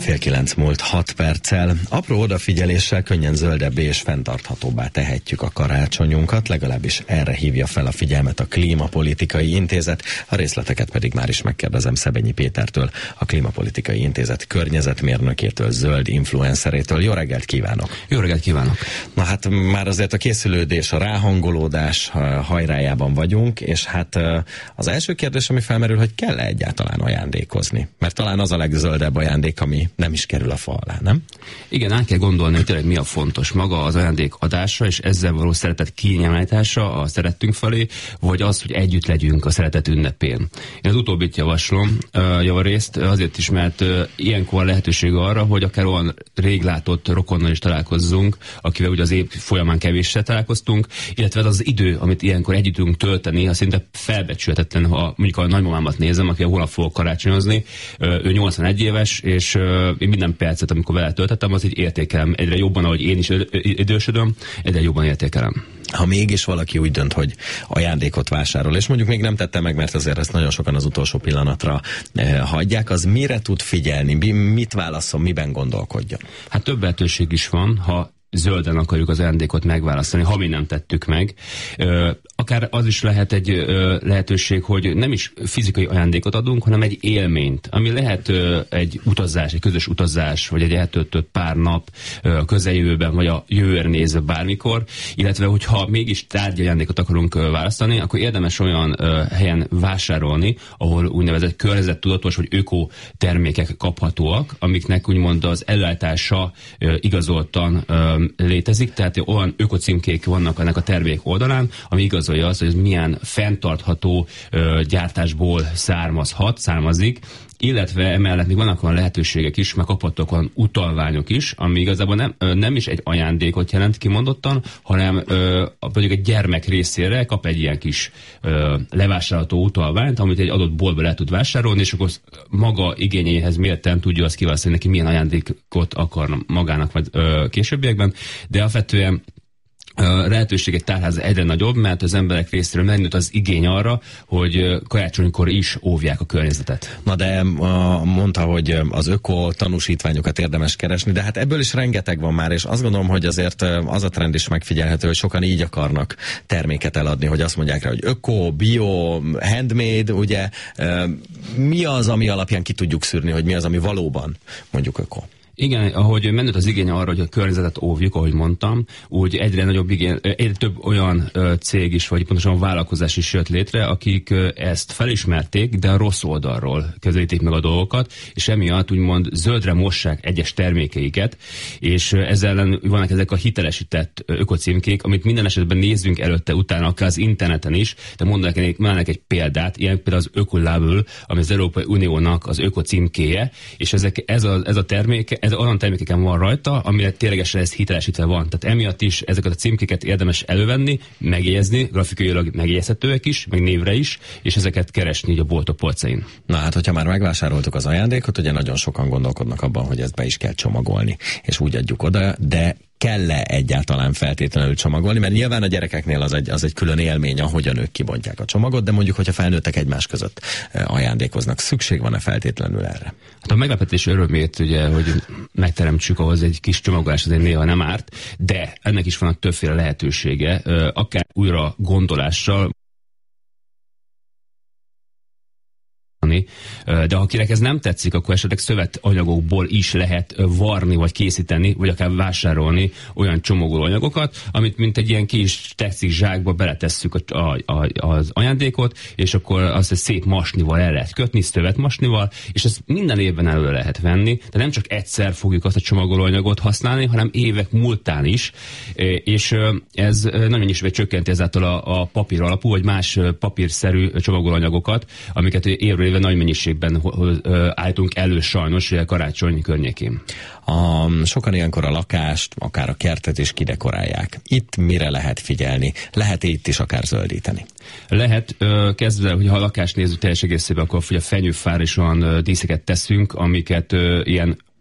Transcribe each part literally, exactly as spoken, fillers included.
Fél kilenc múlt hat perccel. Apró odafigyeléssel könnyen zöldebbé és fenntarthatóbbá tehetjük a karácsonyunkat, legalábbis erre hívja fel a figyelmet a Klímapolitikai Intézet. A részleteket pedig már is megkérdezem Szebenyi Pétertől, a Klímapolitikai Intézet környezetmérnökétől, zöld influencerétől. Jó reggelt kívánok! Jó reggelt kívánok! Na hát már azért a készülődés, a ráhangolódás hajrájában vagyunk, és hát az első kérdés, ami felmerül, hogy kell-e egyáltalán ajándékozni? Mert talán az a legzöldebb ajándék, ami nem is kerül a fa alá, nem? Igen, át kell gondolni, hogy tényleg mi a fontos. Maga az ajándék adása, és ezzel való szeretet kinyilvánítása a szerettünk felé, vagy az, hogy együtt legyünk a szeretet ünnepén. Én az utóbbit javaslom, javarészt, azért is, mert ilyenkor lehetőség arra, hogy akár olyan rég látott rokonnal is találkozzunk, akivel ugye az év folyamán kevéssel találkoztunk, illetve az, az idő, amit ilyenkor együtt tudunk tölteni, az szinte felbecsülhetetlen, ha mondjuk a nagymamámat nézem, aki holnap fogok karácsonyozni, ő nyolcvanegy éves, és én minden percet, amikor vele töltettem, az így értékelem. Egyre jobban, ahogy én is idősödöm, egyre jobban értékelem. Ha mégis valaki úgy dönt, hogy ajándékot vásárol, és mondjuk még nem tette meg, mert azért ezt nagyon sokan az utolsó pillanatra eh, hagyják, az mire tud figyelni? Mit válaszol, miben gondolkodjon? Hát több lehetőség is van, ha zölden akarjuk az ajándékot megválasztani, ha mi nem tettük meg. Ö, akár az is lehet egy ö, lehetőség, hogy nem is fizikai ajándékot adunk, hanem egy élményt, ami lehet ö, egy utazás, egy közös utazás, vagy egy eltöltött pár nap ö, a közeljövőben, vagy a jövőre nézve bármikor, illetve hogyha mégis tárgyi ajándékot akarunk ö, választani, akkor érdemes olyan ö, helyen vásárolni, ahol úgynevezett környezettudatos vagy öko termékek kaphatóak, amiknek úgymond az előállítása ö, igazoltan ö, létezik, tehát olyan ökocímkék vannak ennek a termék oldalán, ami igazolja azt, hogy ez milyen fenntartható ö, gyártásból származhat, származik, illetve emellett még vannak olyan lehetőségek is, meg kaphattak olyan utalványok is, ami igazából nem, nem is egy ajándékot jelent kimondottan, hanem ö, mondjuk egy gyermek részére kap egy ilyen kis ö, levásárolható utalványt, amit egy adott boltba le tud vásárolni, és akkor maga igényéhez mérten tudja azt kiválasztani, neki milyen ajándékot akar magának vagy ö, későbbiekben, de alapvetően a lehetőségek tárháza egyre nagyobb, mert az emberek részéről megnőtt az igény arra, hogy karácsonykor is óvják a környezetet. Na de mondta, hogy az öko tanúsítványokat érdemes keresni, de hát ebből is rengeteg van már, és azt gondolom, hogy azért az a trend is megfigyelhető, hogy sokan így akarnak terméket eladni, hogy azt mondják rá, hogy öko, bio, handmade, ugye mi az, ami alapján ki tudjuk szűrni, hogy mi az, ami valóban mondjuk öko? Igen, ahogy mennött az igény arra, hogy a környezetet óvjuk, ahogy mondtam, úgy egyre nagyobb igény, egyre több olyan ö, cég is, vagy pontosan vállalkozás is jött létre, akik ö, ezt felismerték, de a rossz oldalról közelítik meg a dolgokat, és emiatt úgymond zöldre mossák egyes termékeiket, és ö, ezzel ellen vannak ezek a hitelesített ö, ökocímkék, amit minden esetben nézzünk előtte, utána, akár az interneten is, de mondanak mondanak egy példát, ilyen például az Ökolábel, ami az Európai Uniónak az ökocímkéje, és ezek, ez, a, ez a termék ez olyan termékeken van rajta, amire ténylegesen ez hitelesítve van. Tehát emiatt is ezeket a címkéket érdemes elővenni, megjegyezni, grafikailag megjegyezhetőek is, meg névre is, és ezeket keresni így a boltok polcain. Na hát, hogyha már megvásároltuk az ajándékot, ugye nagyon sokan gondolkodnak abban, hogy ezt be is kell csomagolni, és úgy adjuk oda, de kell-e egyáltalán feltétlenül csomagolni, mert nyilván a gyerekeknél az egy, az egy külön élmény, ahogyan ők kibontják a csomagot, de mondjuk, hogyha felnőttek egymás között ajándékoznak, szükség van-e feltétlenül erre? Hát a meglepetés örömét, ugye, hogy megteremtsük ahhoz egy kis csomagolás, azért néha nem árt, de ennek is van többféle lehetősége, akár újra gondolással, de ha akinek ez nem tetszik, akkor esetleg szövetanyagokból is lehet varni, vagy készíteni, vagy akár vásárolni olyan csomagolóanyagokat, amit mint egy ilyen kis textil zsákba beletesszük a, a, a, az ajándékot, és akkor azt egy szép masnival el lehet kötni, szövetmasnival, és ezt minden évben elő lehet venni, de nem csak egyszer fogjuk azt a csomagolóanyagot használni, hanem évek múltán is, és ez nagyon is csökkenti ezáltal a, a papír alapú, vagy más papírszerű csomagolóanyagokat, amiket évről éve nagy mennyiségben állítunk elő sajnos a karácsony környékén. A, sokan ilyenkor a lakást, akár a kertet is kidekorálják. Itt mire lehet figyelni? Lehet itt is akár zöldíteni? Lehet, kezdve, hogy ha a lakást nézzük teljes egészében, akkor hogy a fenyőfára is olyan díszeket teszünk, amiket ilyen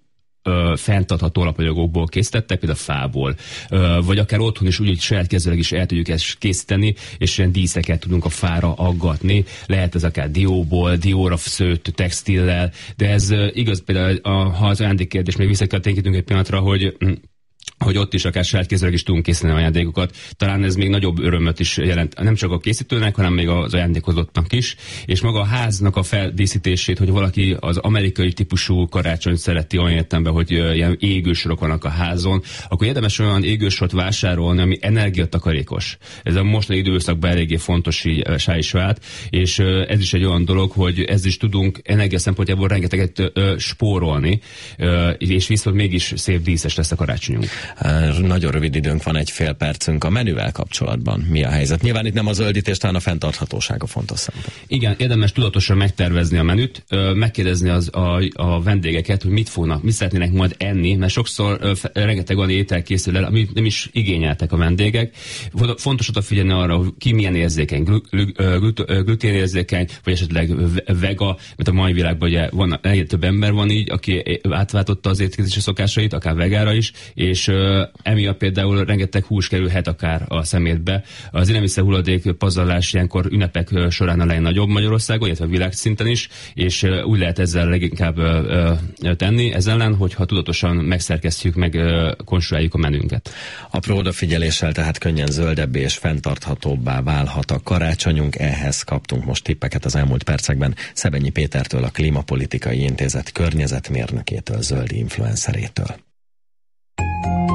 ö, fenntartható alapanyagokból készítettek, például fából, ö, vagy akár otthon is úgy, saját kezűleg is el tudjuk ezt készíteni, és ilyen díszeket tudunk a fára aggatni. Lehet ez akár dióból, dióra szőtt textillel, de ez ö, igaz például, a, ha az ajándékkérdés még vissza kell tényítünk egy pillanatra, hogy hogy ott is akár saját kézzel is tudunk készíteni ajándékokat. Talán ez még nagyobb örömöt is jelent, nem csak a készítőnek, hanem még az ajándékozottnak is. És maga a háznak a feldíszítését, hogy valaki az amerikai típusú karácsonyt szereti olyan értelemben, hogy ilyen égősorok vannak a házon, akkor érdemes olyan égősort vásárolni, ami energiatakarékos. Ez a mostani időszakban eléggé fontos is vált, és ez is egy olyan dolog, hogy ez is tudunk energia szempontjából rengeteget spórolni, és viszont mégis szép díszes lesz a karácsonyunk. Nagyon rövid időnk van, egy fél percünk. A menüvel kapcsolatban mi a helyzet? Nyilván itt nem a zöldítés, talán a fenntarthatóság a fontos szempont. Igen, érdemes tudatosan megtervezni a menüt, megkérdezni az, a, a vendégeket, hogy mit fognak, mit szeretnének majd enni, mert sokszor rengeteg olyan étel készül el, amit nem is igényeltek a vendégek. Fontos odafigyelni arra, hogy ki milyen érzékeny, gluténérzékeny, vagy esetleg vega, mert a mai világban ugye van, egyre több ember van így, aki átváltotta az étkezési szokásait, akár vegára is, és uh, emiatt például rengeteg hús kerülhet akár a szemétbe. Az élelmiszer hulladék pazarlás ilyenkor ünnepek során a legnagyobb Magyarországon, illetve világszinten is, és uh, úgy lehet ezzel leginkább uh, uh, tenni, ez ellen, hogyha tudatosan megszerkesztjük, meg uh, konstruáljuk a menünket. Apró odafigyeléssel tehát könnyen zöldebbé és fenntarthatóbbá válhat a karácsonyunk, ehhez kaptunk most tippeket az elmúlt percekben Szebenyi Pétertől, a Klímapolitikai Intézet környezetmérnökétől, zöld influencerétől.